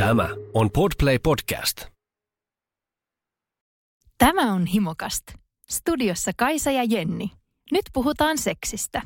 Tämä on Podplay Podcast. Tämä on Himokast. Studiossa Kaisa ja Jenni. Nyt puhutaan seksistä.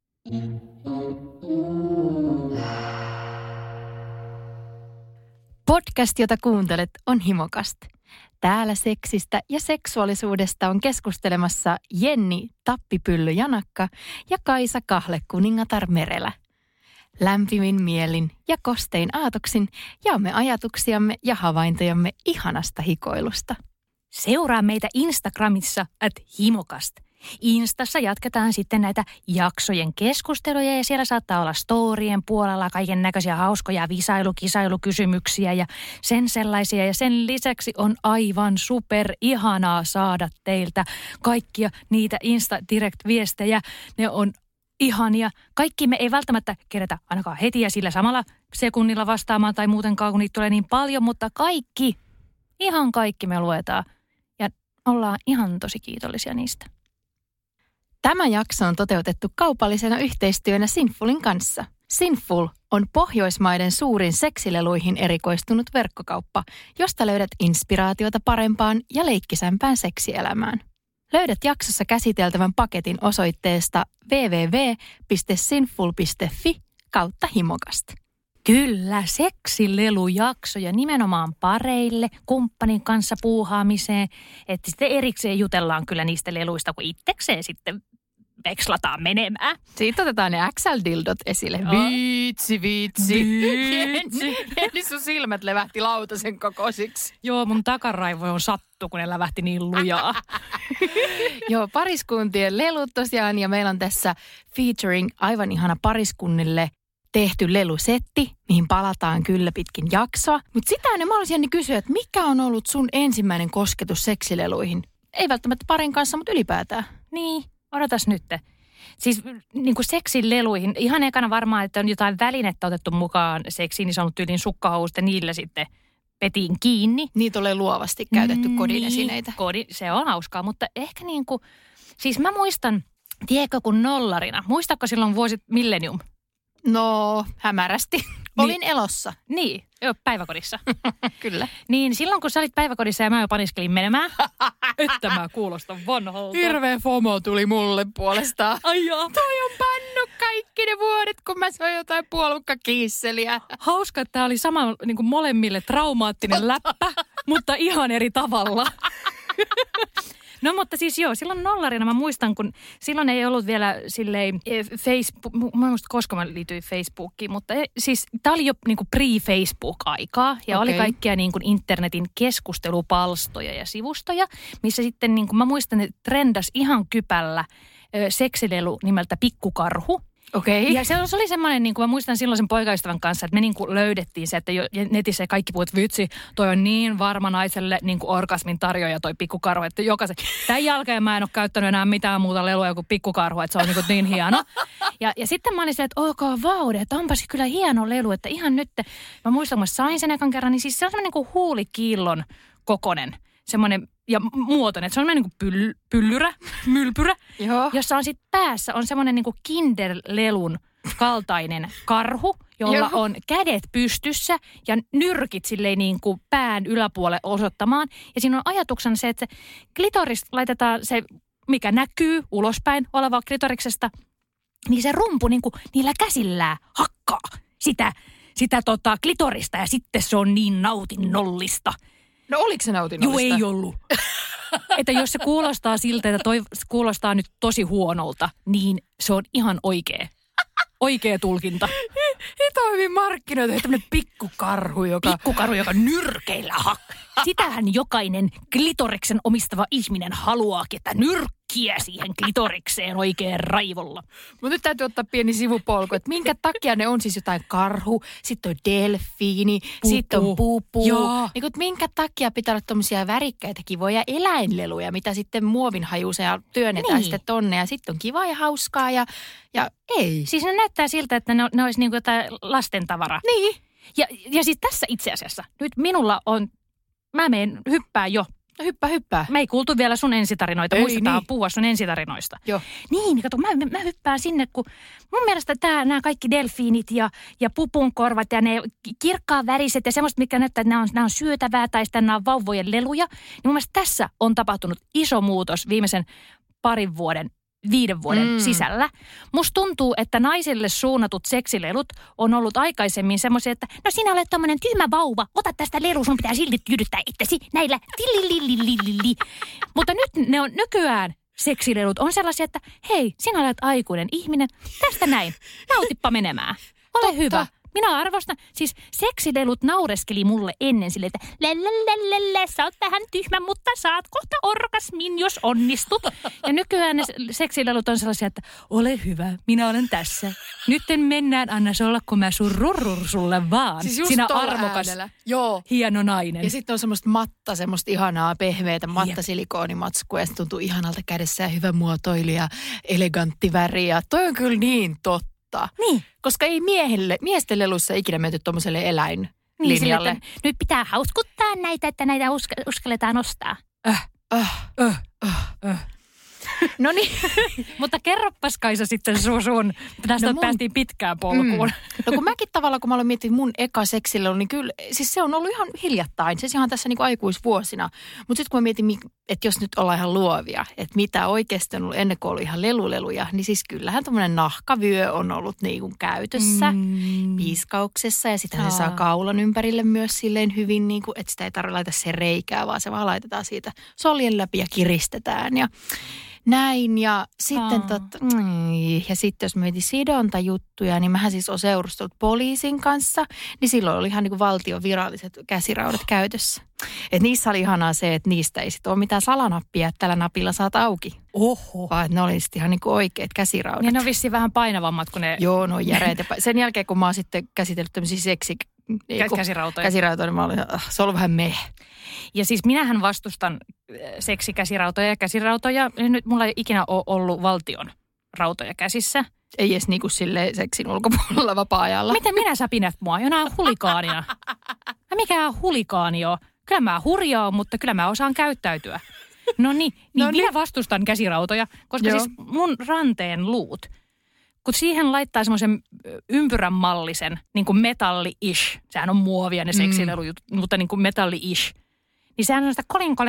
Podcast, jota kuuntelet, on Himokast. Täällä seksistä ja seksuaalisuudesta on keskustelemassa Jenni Tappipylly Janakka ja Kaisa Kahle Kuningatar Merelä. Lämpimin mielin ja kostein aatoksin jaamme ajatuksiamme ja havaintojamme ihanasta hikoilusta. Seuraa meitä Instagramissa @himokast. Instassa jatketaan sitten näitä jaksojen keskusteluja ja siellä saattaa olla storien puolella kaiken näköisiä hauskoja kisailukysymyksiä ja sen sellaisia. Ja sen lisäksi on aivan super ihanaa saada teiltä kaikkia niitä Insta-direct-viestejä. Ne on ihania. Kaikki me ei välttämättä kerätä ainakaan heti ja sillä samalla sekunnilla vastaamaan tai muutenkaan, kun niitä tulee niin paljon, mutta kaikki, ihan kaikki me luetaan ja ollaan ihan tosi kiitollisia niistä. Tämä jakso on toteutettu kaupallisena yhteistyönä Sinfulin kanssa. Sinful on Pohjoismaiden suurin seksileluihin erikoistunut verkkokauppa, josta löydät inspiraatiota parempaan ja leikkisämpään seksielämään. Löydät jaksossa käsiteltävän paketin osoitteesta www.sinful.fi/himokast. Kyllä, seksilelujaksoja nimenomaan pareille, kumppanin kanssa puuhaamiseen, että sitten erikseen jutellaan kyllä niistä leluista, kun itsekseen sitten vekslataan menemään. Siitä otetaan ne XL-dildot esille. Joo. Viitsi. Jenni, sun silmät levähti lautasen kokoisiksi. Joo, mun takaraivo on sattu, kun ne lävähti niin lujaa. Joo, pariskuntien lelut tosiaan ja meillä on tässä featuring aivan ihana pariskunnille tehty lelusetti, mihin palataan kyllä pitkin jaksoa. Mutta sitä ennen mä olisin kysyä, että mikä on ollut sun ensimmäinen kosketus seksileluihin? Ei välttämättä parin kanssa, mutta ylipäätään. Niin, odotas nyt. Siis niin kuin seksileluihin, ihan ekana varmaan, että on jotain välinettä otettu mukaan seksiin, niin se on ollut tyyliin sukkahousut ja niillä sitten petiin kiinni. Niitä ole luovasti käytetty kodin esineitä. Se on hauskaa, mutta ehkä niin kuin, siis mä muistan, tiedätkö kun nollarina, muistatko silloin vuosit millennium? No, hämärästi. Olin elossa. Niin, päiväkodissa. Kyllä. Niin silloin kun sä olit päiväkodissa ja mä jo paniskelin menemään, että mä kuulostan vanholta. Hirveä FOMO tuli mulle puolestaan. Ai joo. Toi on pannut kaikki ne vuodet, kun mä soin jotain puolukkakiisseliä. Hauska, että tää oli sama niin kuin molemmille traumaattinen läppä, mutta ihan eri tavalla. No mutta siis joo, silloin nollarina mä muistan, kun silloin ei ollut vielä silleen Facebook, mä en muista koska mä liityin Facebookiin, mutta siis tää oli jo niinku pre-Facebook-aikaa ja oli kaikkia niinku internetin keskustelupalstoja ja sivustoja, missä sitten niinku mä muistan, että trendas ihan kypällä seksilelu nimeltä Pikkukarhu. Okei. Ja se oli semmoinen, niin kuin mä muistan silloin sen poikaystävän kanssa, että me niin kuin löydettiin se, että netissä kaikki puhuvat, että vitsi, toi on niin varma naiselle niin kuin orgasmin tarjoaja toi pikkukarhu, että jokaisen, tämän jälkeen mä en ole käyttänyt enää mitään muuta lelua kuin pikkukarhu, että se on niin hieno. Ja sitten mä olin se, että vaude, että onpas kyllä hieno lelu, että ihan nyt, mä muistan, kun mä sain sen ekan kerran, niin siis se on semmoinen niin kuin huulikiillon kokonen, semmoinen ja muotoinen, että se on semmoinen niin kuin mylpyrä, jossa on sitten päässä on semmoinen niin kuin kinderlelun kaltainen karhu, jolla on kädet pystyssä ja nyrkit silleen niin kuin pään yläpuolelle osoittamaan. Ja siinä on ajatuksena se, että se klitoris laitetaan se, mikä näkyy ulospäin olevaa klitoriksesta, niin se rumpu niin kuin niillä käsillään hakkaa sitä klitorista ja sitten se on niin nautinnollista. No oliko se nautinnollista? Joo, ei ollut. Että jos se kuulostaa siltä, että toi kuulostaa nyt tosi huonolta, niin se on ihan oikea tulkinta. Ei toimi markkinoita, tämmöinen pikkukarhu, joka nyrkeillä Sitähän jokainen klitoriksen omistava ihminen haluaakin, että nyrkkiä siihen klitorikseen oikein raivolla. Mutta nyt täytyy ottaa pieni sivupolku, että minkä takia ne on siis jotain karhu, sitten on delfiini, sitten on pupu. Niin, minkä takia pitää olla tommosia värikkäitä kivoja eläinleluja, mitä sitten muovinhajuuseen työnnetään sitten tonne ja sitten on kivaa ja hauskaa ja ei. Siis ne näyttää siltä, että ne olisi niinku jotain lastentavaraa. Niin. Ja siis tässä itse asiassa nyt minulla on, mä hyppään jo No hyppää. Me ei kuultu vielä sun ensitarinoita. Muistetaan puhua sun ensitarinoista. Joo. Niin, kato, mä hyppään sinne, kun mun mielestä nämä kaikki delfiinit ja pupunkorvat ja ne kirkkaan väriset ja semmoista, mikä näyttää, että nämä on syötävää tai sitten nämä on vauvojen leluja. Niin mun mielestä tässä on tapahtunut iso muutos viimeisen 5 vuoden sisällä. Musta tuntuu, että naisille suunnatut seksilelut on ollut aikaisemmin semmoisia, että no sinä olet tommonen tyhmä vauva, ota tästä lelu, sun pitää silti tyydyttää itsesi näillä tillililililili. Mutta nyt ne on nykyään seksilelut on sellaisia, että hei, sinä olet aikuinen ihminen, tästä näin, nautippa menemään. Ole hyvä. Minä arvostan, siis seksilelut naureskeli mulle ennen sille, että sä oot vähän tyhmä, mutta saat kohta orgasmin, jos onnistut. Ja nykyään ne seksilelut on sellaisia, että ole hyvä, minä olen tässä. Nytten mennään, anna se olla, kun mä sun rurrur sulle vaan. Siis sinä arvokas, hieno nainen. Ja sitten on semmoista ihanaa, pehmeätä mattasilikoonimatskua ja se tuntuu ihanalta kädessä ja hyvä muotoilu ja elegantti väri. Ja toi on kyllä niin totta. Niin. Koska ei miesten leluissa ikinä menty tuommoiselle eläinlinjalle. Niin, sille, nyt pitää hauskuttaa näitä, että näitä uskalletaan ostaa. No niin. Mutta kerroppas Kaisa sitten sun. Tästä päästiin pitkään polkuun. No kun mäkin tavallaan, kun mä olen miettinyt mun eka seksilelu, niin kyllä, siis se on ollut ihan hiljattain. Se ihan tässä niin kuin aikuisvuosina. Mutta sitten kun mä mietin, että jos nyt ollaan ihan luovia, että mitä oikeasti on ollut ennen kuin ollut ihan leluleluja, niin siis kyllähän tämmöinen nahkavyö on ollut niin kuin käytössä, piiskauksessa. Ja sittenhän se saa kaulan ympärille myös silleen hyvin, niin kuin, että sitä ei tarvitse laittaa se reikää, vaan se vaan laitetaan siitä soljen läpi ja kiristetään ja näin. Ja sitten sitten jos mietin sidontajuttuja, niin mähän siis olen seurustellut poliisin kanssa, niin silloin oli ihan niin kuin valtion viralliset käsiraudat käytössä. Että niissä oli ihanaa se, että niistä ei sitten ole mitään salanappia, että tällä napilla saat auki. Oho. Vaan että ne oli sitten ihan niin kuin oikeat käsiraudat. Niin ne on vissiin vähän painavammat kuin ne. Joo, ne on järeät. Sen jälkeen kun mä oon sitten käsitellyt tämmöisiä käsirautoja, niin mä olin, se on ollut vähän meh. Ja siis minähän vastustan seksikäsirautoja ja käsirautoja. Nyt mulla ei ikinä ole ollut valtion rautoja käsissä. Ei edes niinku silleen seksin ulkopuolella vapaa-ajalla. Miten minä pidät mua jonain hulikaanina? Ja mikä hulikaani on? Kyllä mä hurjaa, mutta kyllä mä osaan käyttäytyä. No niin, minä vastustan käsirautoja, koska siis mun ranteen luut, kun siihen laittaa semmoisen ympyrän mallisen, niin kuin metalli-ish, sehän on muovia ne seksilelujut, mutta niin kuin metalli-ish, niin sehän on sitä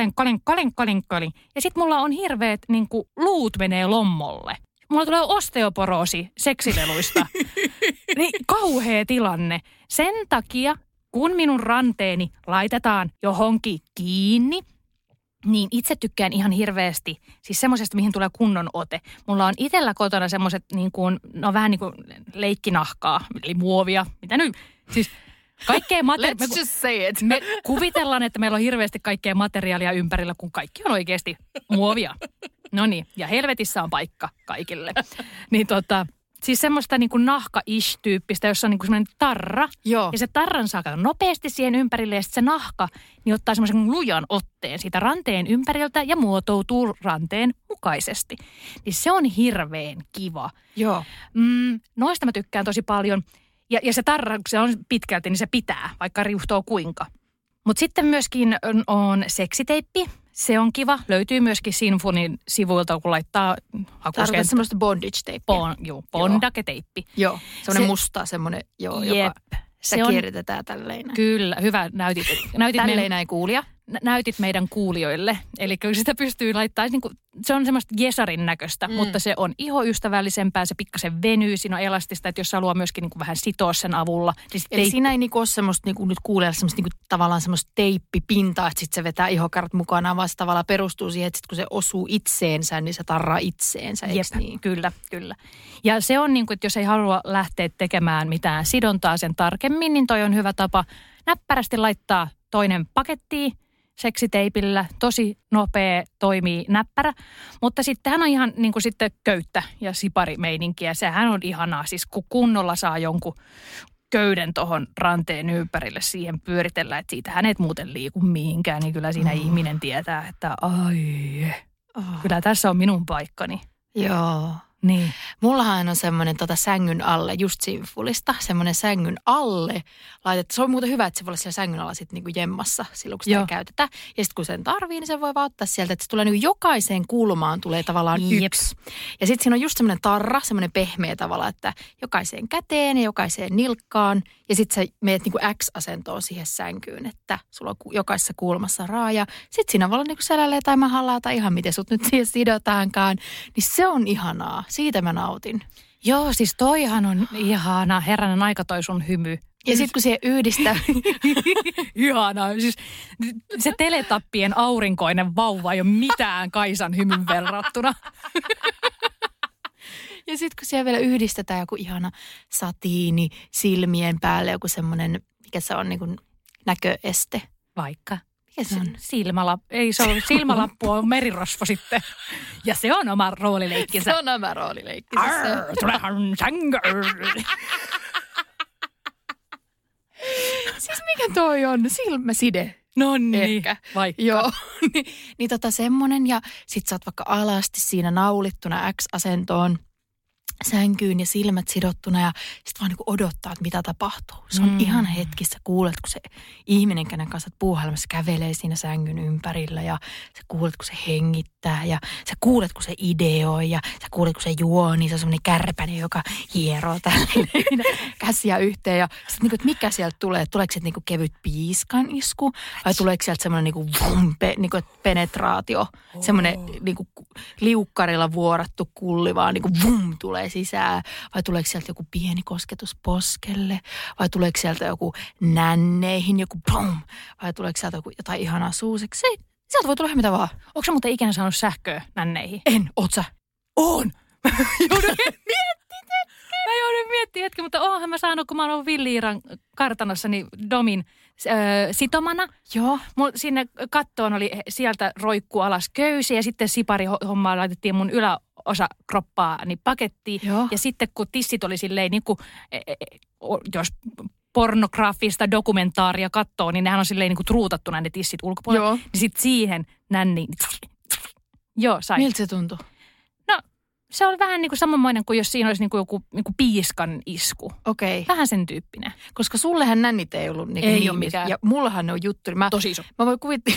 kolin. Ja sit mulla on hirveet, niin kuin luut menee lommolle. Mulla tulee osteoporoosi seksileluista. Niin kauhea tilanne. Sen takia, kun minun ranteeni laitetaan johonkin kiinni, niin itse tykkään ihan hirveästi, siis semmoisesta, mihin tulee kunnon ote. Mulla on itsellä kotona semmoiset niin kuin, no vähän niin kuin leikkinahkaa, eli muovia, mitä nyt, siis kaikkea materiaalia. Let's just say it. Me kuvitellaan, että meillä on hirveästi kaikkea materiaalia ympärillä, kun kaikki on oikeasti muovia. No niin, ja helvetissä on paikka kaikille. Niin siis semmoista niin kuin nahka-ish-tyyppistä, jossa on niin kuin semmoinen tarra. Joo. Ja se tarran saa nopeasti siihen ympärille ja sitten se nahka niin ottaa semmoisen lujan otteen siitä ranteen ympäriltä ja muotoutuu ranteen mukaisesti. Niin se on hirveän kiva. Joo. Noista mä tykkään tosi paljon. Ja se tarra, kun se on pitkälti, niin se pitää, vaikka riuhtoo kuinka. Mutta sitten myöskin on seksiteippi. Se on kiva. Löytyy myöskin Sinfonin sivuilta, kun laittaa hakuseen. Tarkoitat semmoista bondage-teippiä. Bondage-teippi. Joo, semmoinen musta, semmoinen, joka sitä kierrätetään tälleen. Kyllä, hyvä. Näytit tälleen näin kuulija. Näytit meidän kuulijoille. Eli kyllä sitä pystyy laittamaan, niin kuin, se on semmoista jesarin näköistä, mutta se on ihoystävällisempää, se pikkasen venyy, siinä on elastista, että jos haluaa myöskin niin kuin vähän sitoa sen avulla. Niin eli siinä ei niin kuin ole semmoista, niin kuin nyt kuulijalle semmoista niin kuin, tavallaan semmoista teippipintaa, että sitten se vetää ihokarvat mukanaan, vaan se tavallaan perustuu siihen, että sit kun se osuu itseensä, niin se tarraa itseensä, eikö niin? Kyllä. Ja se on niin kuin, että jos ei halua lähteä tekemään mitään sidontaa sen tarkemmin, niin toi on hyvä tapa näppärästi laittaa toinen pakettiin, seksiteipillä, tosi nopea, toimii näppärä, mutta sittenhän on ihan niin kuin sitten köyttä ja siparimeininkiä. Sehän on ihanaa, siis kun kunnolla saa jonkun köyden tuohon ranteen ympärille siihen pyöritellä, että siitä hänet muuten liiku mihinkään, niin kyllä siinä ihminen tietää, että kyllä tässä on minun paikkani. Joo. Niin. Mullahan on semmoinen sängyn alle, just Sinfulista, semmoinen sängyn alle laitettu. Se on muuten hyvä, että se voi olla siellä sängyn alla sitten niinku jemmassa silloin, kun sitä ei käytetä. Ja sitten kun sen tarvii, niin se voi vaan ottaa sieltä, että se tulee niinku jokaiseen kulmaan tulee tavallaan yksi. Ja sitten siinä on just semmoinen tarra, semmoinen pehmeä tavalla, että jokaiseen käteen ja jokaiseen nilkkaan. Ja sitten sä meet niinku X-asentoon siihen sänkyyn, että sulla on jokaisessa kulmassa raaja. Sitten siinä voi olla niinku selälleen tai mahallaa tai ihan miten sut nyt siihen sidotaankaan. Niin se on ihanaa. Siitä mä nautin. Joo, siis toihan on ihana. Herranen aika toi sun hymy. Ja sitten kun siihen yhdistää... Ihanaa. Siis se Teletappien aurinkoinen vauva ei ole mitään Kaisan hymyn verrattuna. Ja sitten kun siellä vielä yhdistetään joku ihana satiini silmien päälle, joku semmoinen, mikä se on, niin kuin näköeste. Vaikka. Mikä se on? Ei se ole silmälappu, on merirosvo sitten. Ja se on oma roolileikkinsä. Se on oma roolileikkinsä. Tulehan sängöön. Siis mikä toi on? Silmäside. No niin, ehkä. Vaikka. Joo, niin semmonen ja sit sä oot vaikka alasti siinä naulittuna X-asentoon sänkyyn ja silmät sidottuna ja sit vaan niinku odottaa, että mitä tapahtuu. Se on ihan hetkissä, kuulet, kun se ihminen, kenen kanssa puuhailemassa kävelee siinä sängyn ympärillä ja sä kuulet, kun se hengittää ja sä kuulet, kun se ideoi ja sä kuulet, kun se juo, niin se on semmoinen kärpänen, joka hieroo tälleen käsiä yhteen ja sit niinku, että mikä sieltä tulee, tuleeko sieltä niinku kevyt piiskan isku vai tuleeko sieltä semmoinen niinku niinku penetraatio, semmoinen niinku liukkarilla vuorattu kulli vaan niinku vum tulee sisään, vai tuleeko sieltä joku pieni kosketus poskelle, vai tuleeko sieltä joku nänneihin, joku pum, vai tuleeko sieltä joku jotain ihanaa suuseksi. Sieltä voi tulla mitä vaan. Onko sä muuten ikinä saanut sähköä nänneihin? En, oot sä? On! Mä joudun miettimään hetki, mutta oonhan mä saanut, kun mä oon ollut Villi-Iiran kartanossa, niin Domin sitomana. Joo. Sinne kattoon oli sieltä roikku alas köysi ja sitten siparihommaa laitettiin mun yläosa kroppaa niin pakettiin. Joo. Ja sitten kun tissit oli silleen niin kuin, jos pornograafista dokumentaaria katsoo, niin nehän on silleen niin kuin truutattuna ne tissit ulkopuolella. Joo. Niin sitten siihen nänni. Joo, sai. Miltä se tuntui? No, se oli vähän niin kuin samanmoinen kuin jos siinä olisi niin kuin joku niin kuin piiskan isku. Okei. Vähän sen tyyppinen. Koska sullehän nännit ei ollut niin, ei ole mikään. Ja mullahan ne on juttu. Niin tosi iso. Mä voin kuvitella.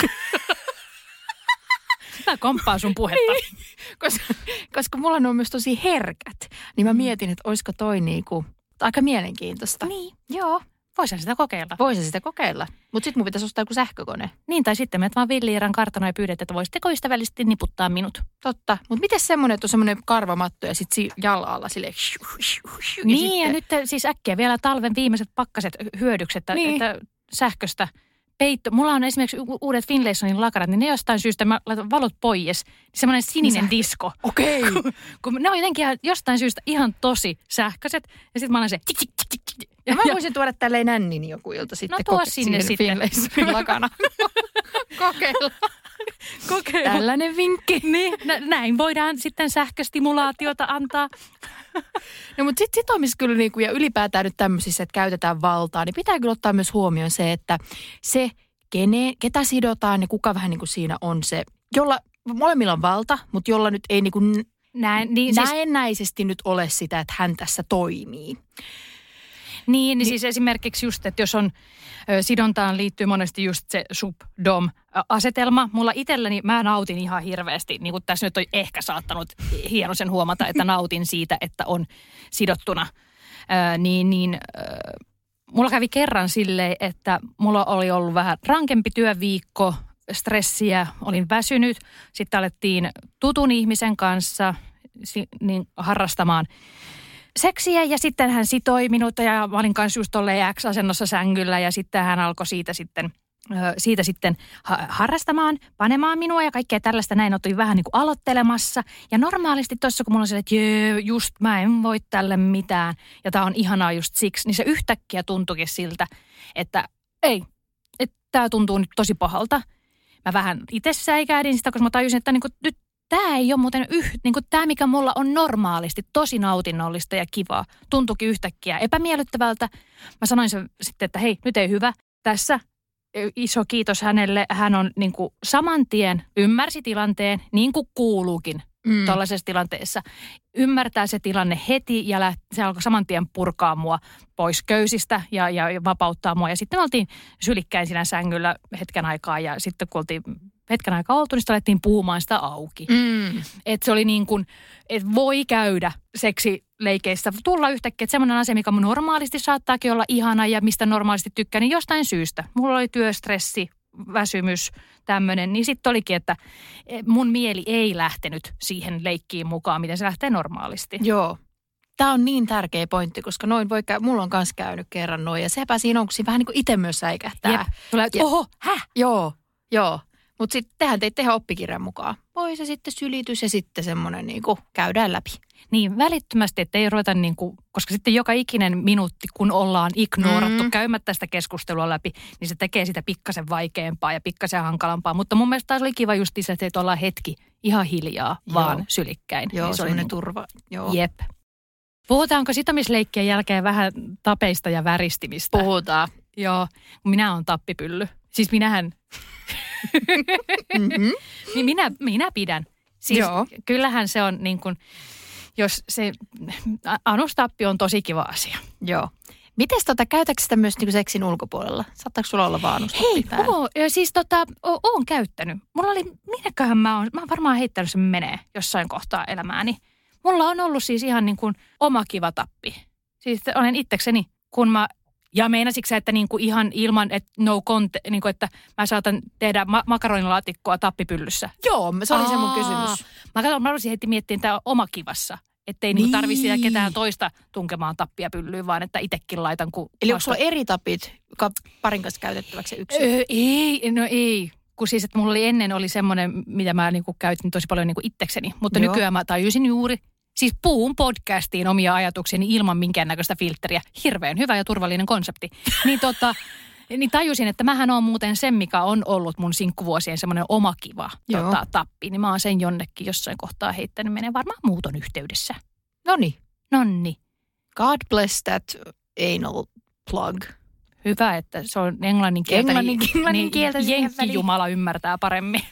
Mä komppaan sun puhetta. Niin, koska mulla on myös tosi herkät. Niin mä mietin, että olisiko toi niinku aika mielenkiintoista. Niin. Joo. Voisin sitä kokeilla. Voisin sitä kokeilla. Mutta sitten mun pitäisi ostaa joku sähkökone. Niin, tai sitten menet vaan Villi-Iiran kartanoon ja pyydät, että voisitteko ystävällisesti niputtaa minut. Totta. Mutta miten semmoinen, että on semmoinen karvamatto ja sitten jalalla silleen. Niin, ja nyt siis äkkiä vielä talven viimeiset pakkaset hyödyksi, että sähköstä peitto. Mulla on esimerkiksi uudet Finlaysonin lakarat, niin ne jostain syystä, mä laitan valot pois, niin semmoinen sininen disko. Okei. Kun ne on jotenkin jostain syystä ihan tosi sähköiset, ja sitten mä olen se ja mä voisin tuoda tälleen nännin joku ilta sitten. No tuo sinne sitten. Finlaysonin lakana. Kokeilla. Tällainen vinkki. Niin, näin voidaan sitten sähköstimulaatiota antaa. No mutta sitten sitomisessa kyllä niinku, ja ylipäätään nyt tämmöisissä, että käytetään valtaa, niin pitää kyllä ottaa myös huomioon se, että se, ketä sidotaan ja kuka vähän niin kuin siinä on se, jolla molemmilla on valta, mutta jolla nyt ei niin kuin näennäisesti nyt ole sitä, että hän tässä toimii. Niin siis esimerkiksi just, että jos on sidontaan liittyy monesti just se sub-dom-asetelma. Mulla itselläni mä nautin ihan hirveästi, niin kuin tässä nyt on ehkä saattanut hienoisen huomata, että nautin siitä, että on sidottuna. Mulla kävi kerran silleen, että mulla oli ollut vähän rankempi työviikko, stressiä, olin väsynyt. Sitten alettiin tutun ihmisen kanssa harrastamaan seksiä ja sitten hän sitoi minut ja mä olin kanssa just tolleen X-asennossa sängyllä ja sitten hän alkoi siitä sitten harrastamaan, panemaan minua ja kaikkea tällaista näin oltiin vähän niin kuin aloittelemassa. Ja normaalisti tuossa kun mulla on se, että just mä en voi tälle mitään ja tää on ihanaa just siksi, niin se yhtäkkiä tuntuikin siltä, että ei, että tää tuntuu nyt tosi pahalta. Mä vähän itse säikähdin sitä, koska mä tajusin, että niin kuin nyt tämä ei ole muuten niin kuin tämä, mikä mulla on normaalisti tosi nautinnollista ja kivaa, tuntuikin yhtäkkiä epämiellyttävältä. Mä sanoin sitten, että hei, nyt ei hyvä. Tässä iso kiitos hänelle. Hän on niin kuin saman tien ymmärsi tilanteen, niin kuin kuuluukin tuollaisessa tilanteessa. Ymmärtää se tilanne heti ja se alkoi saman tien purkaa mua pois köysistä ja vapauttaa mua. Ja sitten me oltiin sylikkäin siinä sängyllä hetken aikaa ja sitten kun oltiin hetken aikaa oltu, niin sitten alettiin puhumaan sitä auki. Että se oli niin kuin, että voi käydä seksileikeissä, tulla yhtäkkiä, että semmoinen asia, mikä mun normaalisti saattaakin olla ihana ja mistä normaalisti tykkään, niin jostain syystä. Mulla oli työstressi, väsymys, tämmöinen, niin sitten olikin, että mun mieli ei lähtenyt siihen leikkiin mukaan, miten se lähtee normaalisti. Joo. Tämä on niin tärkeä pointti, koska noin mulla on kanssa käynyt kerran noin, ja sepä siinä on, kun siinä vähän niin kuin itse myös säikähtää. Jep. Tulee, että oho, Joo. Mutta sitten tehän teitte ihan oppikirjan mukaan. Voi se sitten sylitys ja sitten semmoinen niin kuin käydään läpi. Niin, välittömästi, että ei ruveta niin kuin, koska sitten joka ikinen minuutti, kun ollaan ignorattu käymättä sitä keskustelua läpi, niin se tekee sitä pikkasen vaikeampaa ja pikkasen hankalampaa. Mutta mun mielestä taas oli kiva just se, että ollaan hetki ihan hiljaa, vaan sylikkäin. Joo, niin se oli turva. Joo. Jep. Puhutaanko sitomisleikkien jälkeen vähän tapeista ja väristimistä? Puhutaan. Joo, minä olen tappipylly. Siis minähän... minä pidän. Siis joo. Kyllähän se on niin kuin, jos se anustappi on tosi kiva asia. Joo. Mites käytätkö sitä myös niin seksin ulkopuolella? Saattaako sulla olla vaan anustappi päällä? Siis oon käyttänyt. Mulla oli, minneköhän mä oon varmaan heittänyt sen menee jossain kohtaa elämääni. Mulla on ollut siis ihan niin kuin oma kiva tappi. Siis olen itsekseni, kun mä... Ja meinasitko sä, että niinku ihan ilman, että niinku, että mä saatan tehdä makaronilaatikkoa tappipyllyssä? Joo, se oli se mun kysymys. Mä haluaisin heti miettiä tämä omakivassa, ettei niinku tarvitse ketään toista tunkemaan tappia pyllyyn, vaan että itsekin laitan. Eli onko sulla eri tapit parin kanssa käytettäväksi yksin? Ei. Kun siis, että mulla oli semmoinen, mitä mä niinku käytin tosi paljon niinku itsekseni. Mutta nykyään mä tajusin juuri. Siis puhun podcastiin omia ajatuksiani ilman minkäännäköistä filtteriä. Hirveän hyvä ja turvallinen konsepti. Niin tajusin, että mähän on muuten sen, mikä on ollut mun sinkkuvuosien semmoinen oma kiva tappi. Niin mä oon sen jonnekin jossain kohtaa heittänyt. Menee varmaan muuton yhteydessä. Nonni. God bless that anal plug. Hyvä, että se on englannin kieltä. Englannin kieltä Jenkki Jumala ymmärtää paremmin.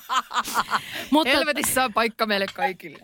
Mutta helvetissä on paikka meille kaikille.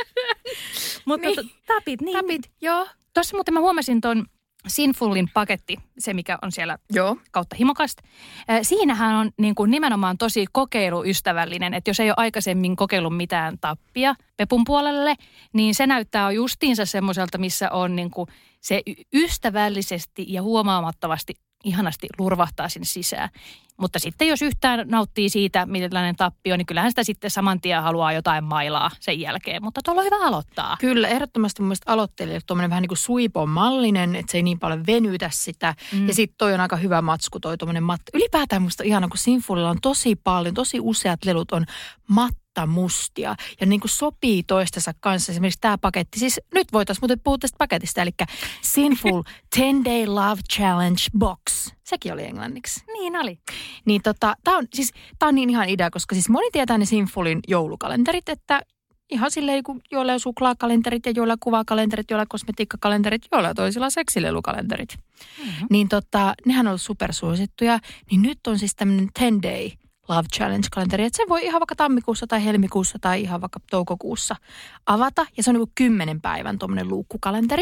Mutta tapit. Joo. Tuossa muuten mä huomasin ton Sinfulin paketti, se mikä on siellä kautta Himokasta. Siinähän on niin kuin nimenomaan tosi kokeiluystävällinen, että jos ei ole aikaisemmin kokeillut mitään tappia Pepun puolelle, niin se näyttää justiinsa semmoiselta, missä on niin kuin se ystävällisesti ja huomaamattomasti ihanasti lurvahtaa sinne sisään. Mutta sitten jos yhtään nauttii siitä, millainen tappi on, niin kyllähän sitä sitten saman tien haluaa jotain mailaa sen jälkeen. Mutta tuolla on hyvä aloittaa. Kyllä, ehdottomasti mun mielestä aloittelijalle tuommoinen vähän niin kuin suipon mallinen, että se ei niin paljon venytä sitä. Ja sitten toi on aika hyvä matsku, toi tuommoinen ylipäätään musta ihana, kun Sinfulilla on tosi useat lelut on mustia ja niin kuin sopii toistensa kanssa. Esimerkiksi tämä paketti, siis nyt voitaisiin muuten puhua tästä paketista, eli Sinful 10-Day Love Challenge Box. Sekin oli englanniksi. Niin oli. Niin tämä on niin ihan idea, koska siis moni tietää ne Sinfulin joulukalenterit, että ihan silleen, kun joilla on suklaakalenterit ja joilla kuvakalenterit, joilla kosmetiikkakalenterit, joilla toisilla seksilelukalenterit. Mm-hmm. Niin nehän on ollut supersuosittuja. Niin nyt on siis tämmöinen 10-Day Love Challenge-kalenteri, että sen voi ihan vaikka tammikuussa tai helmikuussa tai ihan vaikka toukokuussa avata. Ja se on niin kuin 10 päivän tuommoinen luukkukalenteri.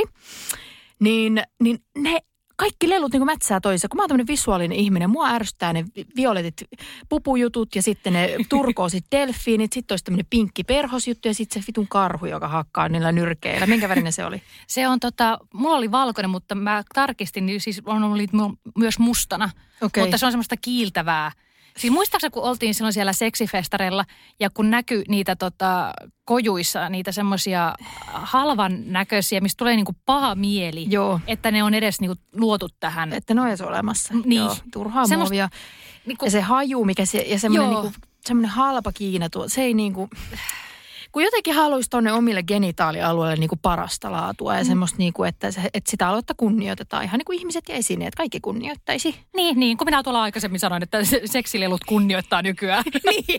Niin ne kaikki lelut niin kuin mätsää toisaan. Kun mä oon tämmöinen visuaalinen ihminen, mua ärsyttää ne violetit pupujutut ja sitten ne turkoosit delfiinit. Sitten olisi tämmöinen pinkki perhosjuttu ja sitten se vitun karhu, joka hakkaa niillä nyrkeillä. Minkä värinen se oli? Se on mulla oli valkoinen, mutta mä tarkistin, niin siis oli myös mustana. Okay. Mutta se on semmoista kiiltävää. Siis muistaakseni, kun oltiin silloin siellä seksifestareilla ja kun näkyi niitä kojuissa, niitä semmoisia halvan näköisiä, mistä tulee niinku paha mieli, että ne on edes niinku luotu tähän. Että ne on edes olemassa. Niin. Joo, turhaa muovia. Niinku, ja se haju, mikä se, ja semmoinen niinku, semmoinen halpa Kiina tuo, se ei niinku... Kun jotenkin haluaisi tuonne omille genitaalialueille niinku parasta laatua ja semmoista, niinku, että sitä aluetta kunnioitetaan. Ihan niin kuin ihmiset ja esineet, kaikki kunnioittaisi. Niin, kun minä tuolla aikaisemmin sanoin, että seksilelut kunnioittaa nykyään. Niin.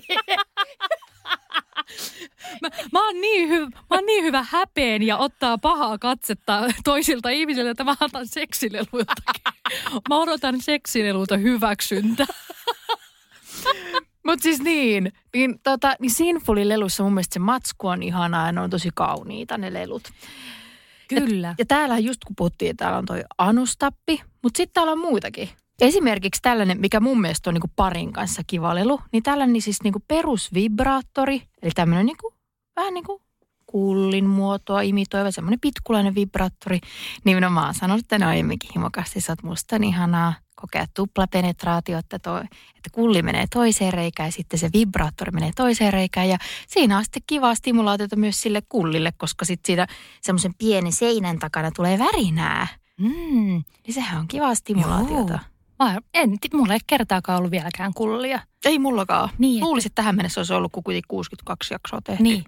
Mä oon niin hyvä häpeen ja ottaa pahaa katsetta toisilta ihmisiltä, että mä otan seksilelulta. Mä odotan seksilelulta hyväksyntä. Mutta siis niin Sinfulin lelussa mun mielestä se matsku on ihanaa ja ne on tosi kauniita ne lelut. Kyllä. Ja täällä just kun puhuttiin, täällä on toi anustappi, mutta sitten täällä on muitakin. Esimerkiksi tällainen, mikä mun mielestä on niinku parin kanssa kiva lelu, niin tällainen siis niinku perusvibraattori, eli tämmöinen niinku, vähän niin kuin kullin muotoa imitoiva, semmoinen pitkulainen vibraattori. Nimenomaan sanonut tänne aiemminkin himokasti, sä oot musta niin ihanaa kokea tuplapenetraatio, että kulli menee toiseen reikään ja sitten se vibraattori menee toiseen reikään. Ja siinä on sitten kivaa stimulaatiota myös sille kullille, koska sitten siitä semmoisen pienen seinän takana tulee värinää. Niin sehän on kivaa stimulaatiota. Mulla ei kertaakaan ollut vieläkään kullia. Ei mullakaan. Niin, luulisin, että tähän mennessä olisi ollut kuitenkin 62 jaksoa tehty. Niin.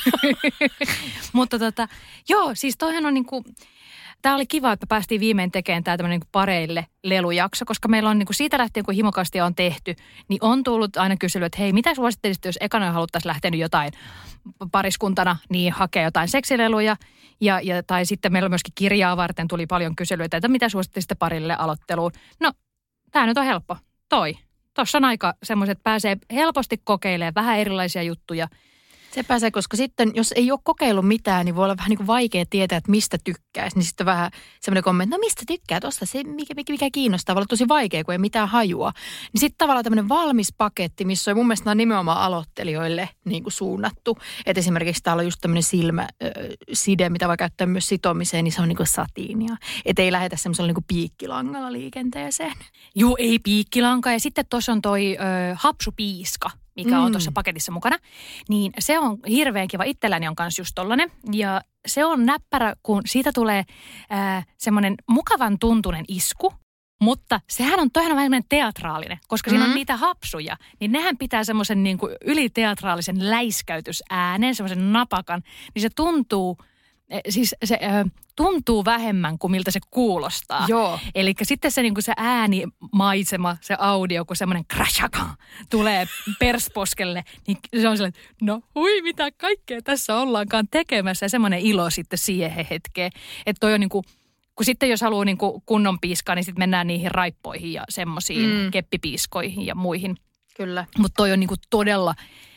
Mutta joo, siis toihan on niinku, tää oli kiva, että päästiin viimein tekemään tää tämmönen niinku pareille lelujakso, koska meillä on niinku siitä lähtien, kun himokastia on tehty, niin on tullut aina kysely, että hei, mitä suosittelisit, jos ekana haluttaisiin lähteä nyt jotain pariskuntana, niin hakea jotain seksileluja. Tai sitten meillä myöskin kirjaa varten tuli paljon kyselyitä, että mitä suosittelisitte parille aloitteluun. No, tää nyt on helppo. Tuossa on aika semmoiset, pääsee helposti kokeilemaan vähän erilaisia juttuja. Se pääsee, koska sitten, jos ei ole kokeillut mitään, niin voi olla vähän niin kuin vaikea tietää, että mistä tykkäisi. Niin sitten vähän semmoinen kommentti, no mistä tykkäät, osta se, mikä kiinnostaa. Voi olla tosi vaikea, kun ei mitään hajua. Niin sitten tavallaan tämmöinen valmis paketti, missä on mun mielestä nimenomaan aloittelijoille niin kuin suunnattu. Että esimerkiksi täällä on just tämmöinen silmäside, mitä voi käyttää myös sitomiseen, niin se on niin kuin satiinia. Että ei lähetä semmoisella niin kuin piikkilangalla liikenteeseen. Joo, ei piikkilanka. Ja sitten tuossa on toi hapsupiiska, mikä on tuossa paketissa mukana, niin se on hirveän kiva. Itselläni on kanssa just tollainen. Ja se on näppärä, kun siitä tulee semmoinen mukavan tuntunen isku, mutta toihan on vähän teatraalinen, koska siinä on niitä hapsuja. Niin nehän pitää semmoisen niin kuin yliteatraalisen läiskäytysäänen, semmoisen napakan, niin se tuntuu... Siis se tuntuu vähemmän kuin miltä se kuulostaa. Joo. Eli sitten se, niin se äänimaisema, se audio, kun semmoinen krashaka tulee persposkelle, niin se on sellainen, no hui mitä kaikkea tässä ollaankaan tekemässä. Ja semmoinen ilo sitten siihen hetkeen. Että toi on niin kuin, kun sitten jos haluaa niin kuin kunnon piiskaa, niin sitten mennään niihin raippoihin ja semmoisiin keppipiiskoihin ja muihin. Kyllä. Mutta toi on niin kuin todella...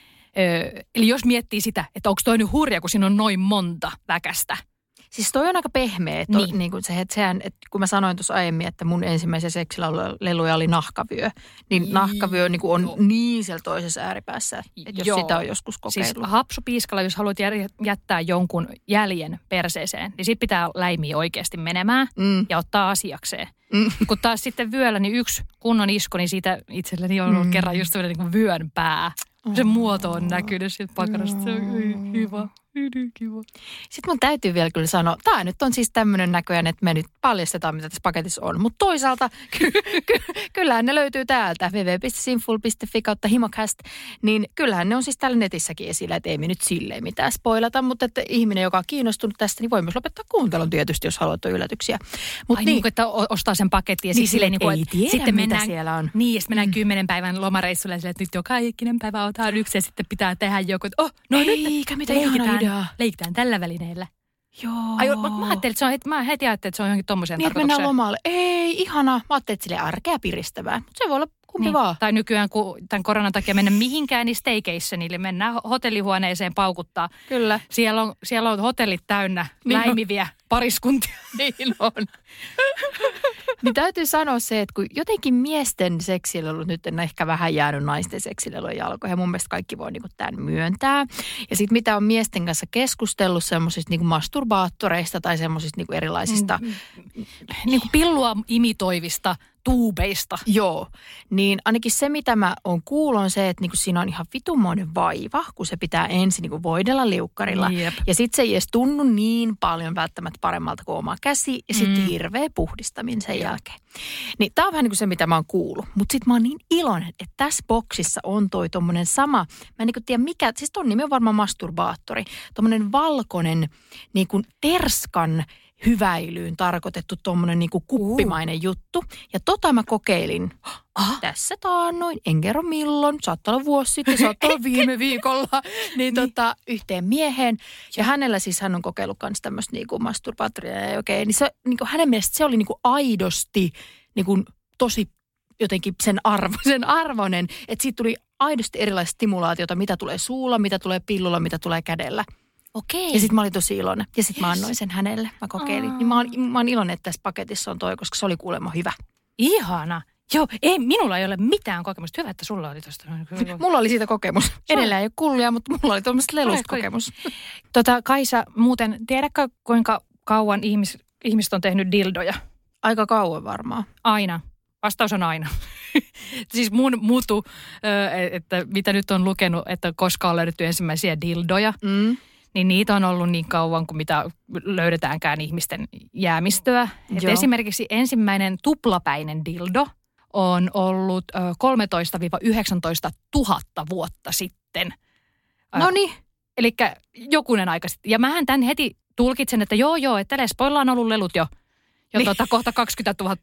Eli jos miettii sitä, että onko toi nyt hurja, kun siinä on noin monta väkästä. Siis toi on aika pehmeä. Niin kuin sehän, että kun mä sanoin tuossa aiemmin, että mun ensimmäisen seksileluja oli nahkavyö, niin nahkavyö niin kuin on niin siellä toisessa ääripäässä, että jos sitä on joskus kokeillut. Siis hapsupiiskalla, jos haluat jättää jonkun jäljen perseeseen, niin sit pitää läimiä oikeasti menemään ja ottaa asiakseen. Kun taas sitten vyöllä, niin yksi kunnon isku, niin siitä itselläni on ollut kerran just sellainen niin kuin vyön pää. Se muoto on näkynyt sieltä pakarasta. Se on hyvä. Kiva. Sitten mun täytyy vielä kyllä sanoa, tämä nyt on siis tämmöinen näköjään, että me nyt paljastetaan, mitä tässä paketissa on. Mutta toisaalta kyllähän ne löytyy täältä www.sinful.fi/himokast, niin kyllähän ne on siis täällä netissäkin esillä, että ei me nyt silleen mitään spoilata, mutta että ihminen, joka on kiinnostunut tästä, niin voi myös lopettaa kuuntelun tietysti, jos haluat yllätyksiä. Ai niin, että ostaa sen paketin ja siis silleen, ei tiedä, sitten mitä siellä on. Niin, ja sitten mennään 10 päivän lomareissulle silleen, että nyt joka ikinen päivä otetaan yksi ja sitten pitää tehdä joku, että eikä mitä ihanaa ideaa. Leikitään tällä välineellä. Joo. Mä heti ajattelin, että se on johonkin tommoseen niin, tarkoitukseen. Mennään lomalle. Ei, ihanaa. Mä ajattelin, että silleen arkea piristävää. Mutta se voi olla kumpi vaan. Tai nykyään, kun tämän koronan takia mennä mihinkään, niin staycationille. Mennään hotellihuoneeseen paukuttaa. Kyllä. Siellä on hotellit täynnä läimiviä pariskuntia. Niin on. Niin täytyy sanoa se, että kun jotenkin miesten seksilelut nyt on ehkä vähän jäänyt naisten seksilelujen jalkoihin. Mun mielestä kaikki voi niin kuin tämän myöntää. Ja sitten mitä on miesten kanssa keskustellut semmoisista niin kuin masturbaattoreista tai semmoisista niin kuin erilaisista... Niin kuin pillua imitoivista tuubeista. Joo, niin ainakin se, mitä mä oon kuullut, on se, että niinku siinä on ihan vitunmoinen vaiva, kun se pitää ensin niinku voidella liukkarilla. Jep. Ja sitten se ei edes tunnu niin paljon välttämättä paremmalta kuin oma käsi, ja sitten hirveä puhdistaminen sen jälkeen. Niin tää on vähän niin kuin se, mitä mä oon kuullut. Mutta sitten mä oon niin iloinen, että tässä boksissa on toi tommonen sama, mä en niinku tiedä mikä, siis ton nimi on varmaan masturbaattori, tommonen valkoinen niinku terskan hyväilyyn tarkoitettu tommonen niinku kuppimainen juttu. Ja mä kokeilin tässä taannoin, en kerro milloin, saattaa olla vuosi sitten, saattaa olla viime viikolla, niin yhteen mieheen. Ja hänellä siis, hän on kokeillut myös tämmöistä niinku masturbaattoria ja okei, niin se, niinku hänen mielestä se oli niinku aidosti niinku tosi jotenkin sen arvoinen, että siitä tuli aidosti erilaista stimulaatiota, mitä tulee suulla, mitä tulee pillulla, mitä tulee kädellä. Okei. Ja sitten mä olin tosi iloinen. Ja sitten mä annoin sen hänelle. Mä kokeilin. Niin mä oon iloinen, että tässä paketissa on toi, koska se oli kuulemma hyvä. Ihana. Joo, ei, minulla ei ole mitään kokemusta. Hyvä, että sulla oli tuosta. Mulla oli siitä kokemus. Edellään ei ole kullia, mutta mulla oli tuommoista lelusta kokemus. Kaisa, muuten, tiedätkö kuinka kauan ihmiset on tehnyt dildoja? Aika kauan varmaan. Aina. Vastaus on aina. Siis mun mutu, että mitä nyt on lukenut, että koska on löydetty ensimmäisiä dildoja, niin niitä on ollut niin kauan kuin mitä löydetäänkään ihmisten jäämistöä. Esimerkiksi ensimmäinen tuplapäinen dildo on ollut 13-19 000 vuotta sitten. Noniin. Eli jokunen aika sitten. Ja mähän tämän heti tulkitsen, että joo, että Lesboilla on ollut lelut jo niin. Kohta 20 000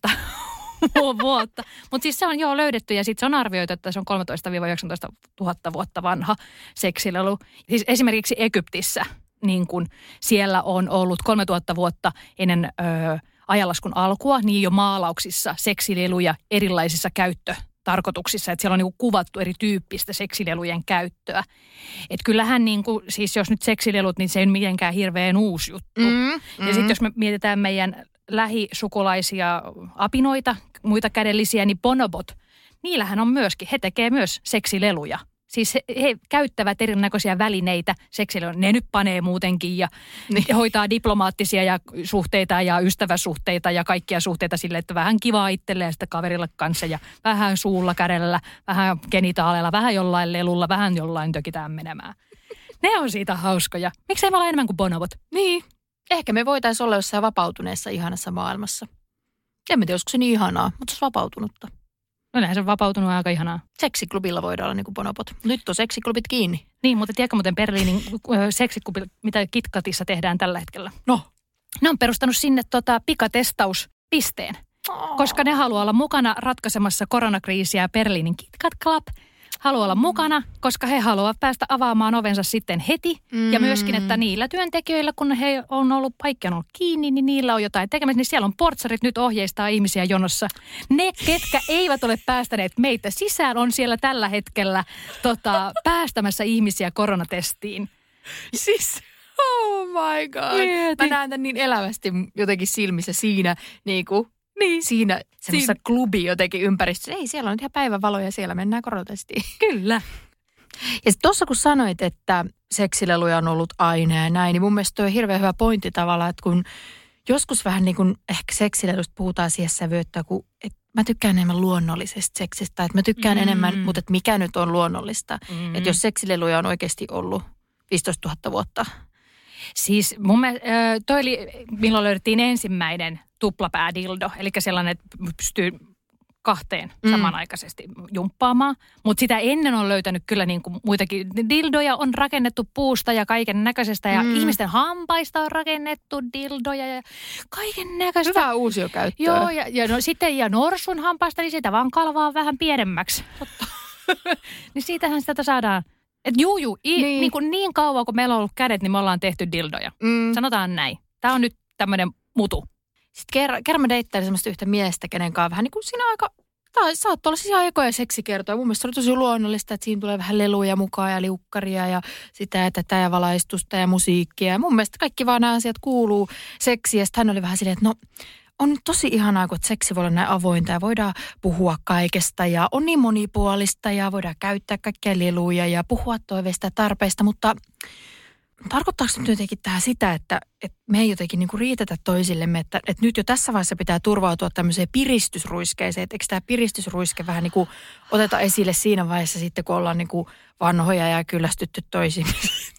vuotta. Mutta siis se on löydetty ja sitten se on arvioitu, että se on 13-19 000 vuotta vanha seksilelu. Siis esimerkiksi Egyptissä, niin kun siellä on ollut 3000 vuotta ennen ajanlaskun alkua, niin jo maalauksissa seksileluja erilaisissa käyttötarkoituksissa. Että siellä on niin kuvattu erityyppistä seksilelujen käyttöä. Että kyllähän niin kuin, siis jos nyt seksilelut, niin se ei ole mitenkään hirveän uusi juttu. Ja sitten jos me mietitään meidän lähisukulaisia apinoita, muita kädellisiä, niin bonobot, niillähän on myöskin, he tekee myös seksileluja. Siis he käyttävät erinäköisiä välineitä seksileluja. Ne nyt panee muutenkin ja hoitaa diplomaattisia ja suhteita ja ystäväsuhteita ja kaikkia suhteita sille, että vähän kivaa itselle ja sitten kaverille kanssa ja vähän suulla, kädellä, vähän genitaaleilla, vähän jollain lelulla, vähän jollain tökitään menemään. Ne on siitä hauskoja. Miksei me olla enemmän kuin bonobot? Niin. Ehkä me voitaisiin olla jossain vapautuneessa ihanassa maailmassa. En tiedä, olisiko se niin ihanaa, mutta se on vapautunutta. No näinhän se on vapautunut aika ihanaa. Seksiklubilla voidaan olla niin kuin bonobot. Nyt on seksiklubit kiinni. Niin, mutta tiedätkö muuten Berliinin seksiklubi, mitä KitKatissa tehdään tällä hetkellä? No. Ne on perustanut sinne pikatestauspisteen, koska ne haluaa olla mukana ratkaisemassa koronakriisiä. Berliinin KitKat Club haluaa olla mukana, koska he haluavat päästä avaamaan ovensa sitten heti. Ja myöskin, että niillä työntekijöillä, kun he on ollut paikka on ollut kiinni, niin niillä on jotain tekemistä. Niin siellä on portsarit nyt ohjeistaa ihmisiä jonossa. Ne, ketkä eivät ole päästäneet meitä sisään, on siellä tällä hetkellä päästämässä ihmisiä koronatestiin. Siis, oh my god. Mä näen tämän niin elävästi jotenkin silmissä siinä niinku. Niin. Siinä semmoisessa klubi jotenkin ympäristössä. Ei, siellä on nyt ihan päivänvalo ja siellä mennään koronatestiin. Kyllä. Ja sitten tuossa kun sanoit, että seksileluja on ollut aina ja näin, niin mun mielestä toi on hirveän hyvä pointti tavallaan, että kun joskus vähän niin kuin ehkä seksilelusta puhutaan siihen sävyyn, että mä tykkään enemmän luonnollisesta seksistä, että mä tykkään enemmän, mutta että mikä nyt on luonnollista. Että jos seksileluja on oikeasti ollut 15 000 vuotta. Siis mun mielestä, toi oli, milloin löydettiin ensimmäinen tuplapäädildo, eli sellainen, että pystyy kahteen samanaikaisesti jumppaamaan. Mutta sitä ennen on löytänyt kyllä niin kuin muitakin. Dildoja on rakennettu puusta ja kaiken näköisestä ja ihmisten hampaista on rakennettu dildoja ja kaiken näköistä. Hyvää uusiokäyttöä. Joo, ja norsun hampaista, niin sitä vaan kalvaa vähän pienemmäksi. Niin siitähän sitä saadaan. Että niin kauan kuin meillä on ollut kädet, niin me ollaan tehty dildoja. Sanotaan näin. Tämä on nyt tämmöinen mutu. Sitten kerran mä deittailin semmoista yhtä miestä, kenen kanssa vähän niin kuin siinä aika, saattoi olla siis ihan aikoja seksikertoja. Mun mielestä se oli tosi luonnollista, että siinä tulee vähän leluja mukaan ja liukkaria ja sitä ja tätä ja valaistusta ja musiikkia. Ja mun mielestä kaikki vaan nämä asiat kuuluu seksiin. Ja sitten hän oli vähän silleen, että no on tosi ihanaa, kun seksi voi olla näin avointa ja voidaan puhua kaikesta ja on niin monipuolista ja voidaan käyttää kaikkia leluja ja puhua toiveista ja tarpeista, mutta tarkoittaako nyt jotenkin tähän sitä, että me ei jotenkin niinku riitetä toisillemme, että nyt jo tässä vaiheessa pitää turvautua tämmöiseen piristysruiskeeseen, että eikö tämä piristysruiske vähän niin kuin oteta esille siinä vaiheessa sitten, kun ollaan niinku vanhoja ja kyllästytty toisiin.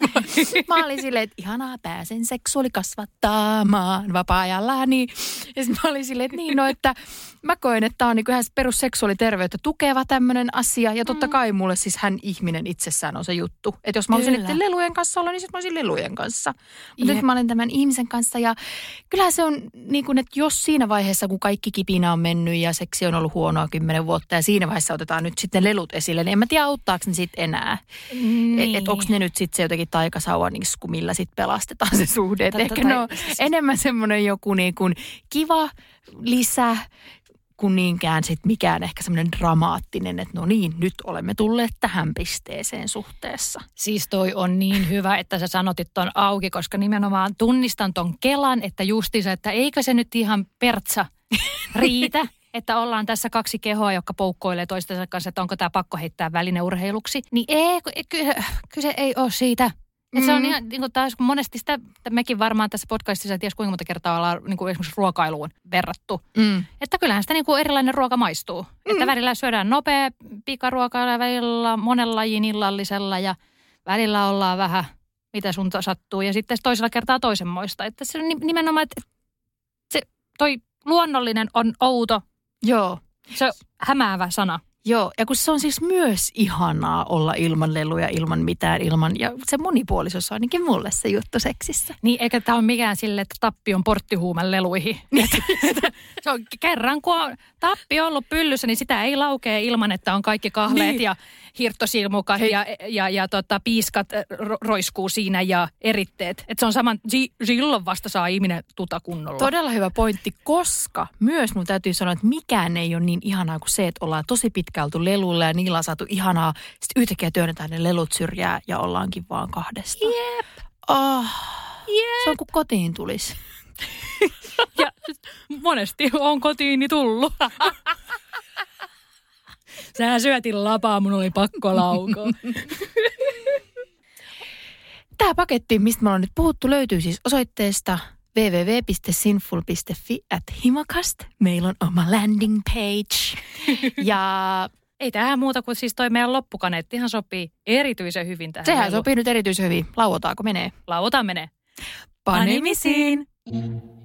Mä olin silleen, että ihanaa, pääsen seksuaalikasvattamaan vapaa-ajallani. Ja sitten mä olin silleen, että niin, no, että mä koen, että tämä on niinku ihan perusseksuaaliterveyttä tukeva tämmöinen asia. Ja totta kai mulle siis hän ihminen itsessään on se juttu. Että jos mä olisin nyt lelujen kanssa olla, niin sitten mä olisin lelujen kanssa. Mutta nyt mä olen tämän ihmisen kanssa ja kyllähän se on niin kuin, että jos siinä vaiheessa, kun kaikki kipinä on mennyt ja seksi on ollut huonoa 10 vuotta ja siinä vaiheessa otetaan nyt sitten lelut esille, niin en mä tiedä auttaako ne sitten enää. Niin. Että onko ne nyt sitten se jotenkin taikasauvan isku, millä sitten pelastetaan se suhde. Ehkä ne on enemmän semmoinen joku niin kuin kiva lisä kuin niinkään sit mikään ehkä semmoinen dramaattinen, että no niin, nyt olemme tulleet tähän pisteeseen suhteessa. Siis toi on niin hyvä, että sä sanotit ton auki, koska nimenomaan tunnistan ton kelan, että justiinsa, että eikö se nyt ihan pertsa riitä, että ollaan tässä kaksi kehoa, jotka poukkoilee toistensa kanssa, että onko tämä pakko heittää välineurheiluksi. Niin kyse ei ole siitä. Että se on ihan, niin kuin taas monesti sitä, mekin varmaan tässä podcastissa, en tiedä kuinka monta kertaa ollaan niin kuin esimerkiksi ruokailuun verrattu. Että kyllähän sitä niin kuin erilainen ruoka maistuu. Että välillä syödään nopea pikaruokaa ja välillä monen lajin illallisella ja välillä ollaan vähän, mitä sun sattuu. Ja sitten toisella kertaa toisenmoista. Että se on nimenomaan, että se toi luonnollinen on outo. Joo. Se on hämäävä sana. Joo, ja kun se on siis myös ihanaa olla ilman leluja, ilman mitään, ja se monipuolisuus on ainakin mulle se juttu seksissä. Niin, eikä tämä ole mikään sille, että tappi on porttihuumen leluihin. Se on kerran, kun on tappi ollut pyllyssä, niin sitä ei laukea ilman, että on kaikki kahleet ja hirttosilmukat ja piiskat roiskuu siinä ja eritteet. Että se on saman, silloin vasta saa ihminen kunnolla. Todella hyvä pointti, koska myös mun täytyy sanoa, että mikään ei ole niin ihanaa kuin se, että ollaan tosi pitkään oltu leluilla ja niillä on saatu ihanaa. Sitten yhtäkkiä työnnetään ne lelut syrjää ja ollaankin vaan kahdestaan. Jep. Jep. Se on kuin kotiin tulisi. Ja monesti on kotiini tullut. Sä syötin lapaa, mun oli pakko laukoa. Tämä paketti, mistä me ollaan nyt puhuttu, löytyy siis osoitteesta www.sinful.fi/himokast. Meillä on oma landing page. Ja ei tähän muuta kuin siis toi meidän loppukaneettihan sopii erityisen hyvin tähän. Sehän sopii nyt erityisen hyvin. Lauotaanko menee? Lauotaan menee. Panemisiin!